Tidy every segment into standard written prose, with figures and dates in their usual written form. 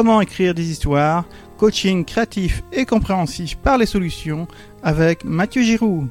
Comment écrire des histoires, coaching créatif et compréhensif par les solutions avec Mathieu Giroux.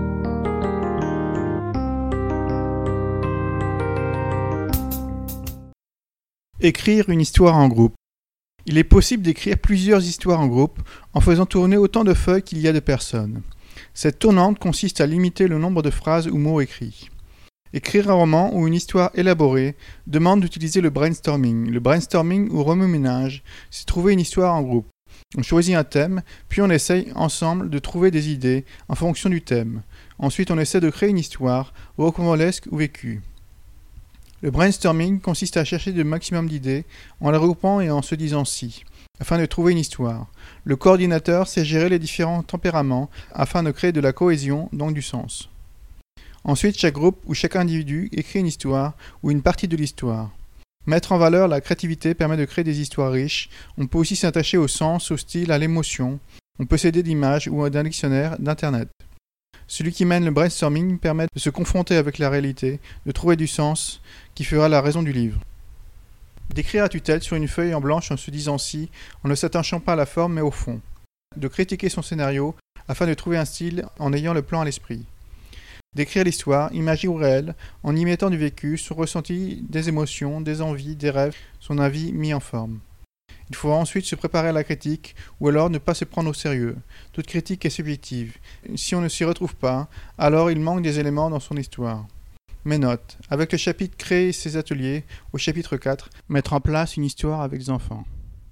Écrire une histoire en groupe. Il est possible d'écrire plusieurs histoires en groupe en faisant tourner autant de feuilles qu'il y a de personnes. Cette tournante consiste à limiter le nombre de phrases ou mots écrits. Écrire un roman ou une histoire élaborée demande d'utiliser le brainstorming. Le brainstorming ou remue-ménage, c'est trouver une histoire en groupe. On choisit un thème, puis on essaye ensemble de trouver des idées en fonction du thème. Ensuite, on essaie de créer une histoire, rocambolesque ou vécue. Le brainstorming consiste à chercher le maximum d'idées en les regroupant et en se disant si, afin de trouver une histoire. Le coordinateur sait gérer les différents tempéraments afin de créer de la cohésion, donc du sens. Ensuite, chaque groupe ou chaque individu écrit une histoire ou une partie de l'histoire. Mettre en valeur la créativité permet de créer des histoires riches. On peut aussi s'attacher au sens, au style, à l'émotion. On peut s'aider d'images ou d'un dictionnaire d'Internet. Celui qui mène le brainstorming permet de se confronter avec la réalité, de trouver du sens qui fera la raison du livre. D'écrire à tue-tête sur une feuille en blanche en se disant si, en ne s'attachant pas à la forme mais au fond. De critiquer son scénario afin de trouver un style en ayant le plan à l'esprit. D'écrire l'histoire, imagée ou réelle, en y mettant du vécu, son ressenti, des émotions, des envies, des rêves, son avis mis en forme. Il faut ensuite se préparer à la critique, ou alors ne pas se prendre au sérieux. Toute critique est subjective. Si on ne s'y retrouve pas, alors il manque des éléments dans son histoire. Mes notes. Avec le chapitre Créer ses ateliers, au chapitre 4, mettre en place une histoire avec les enfants.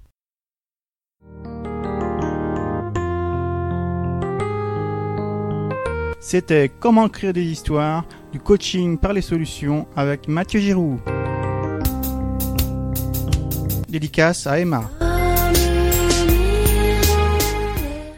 C'était Comment créer des histoires, du coaching par les solutions avec Mathieu Giroux. Dédicace à Emma.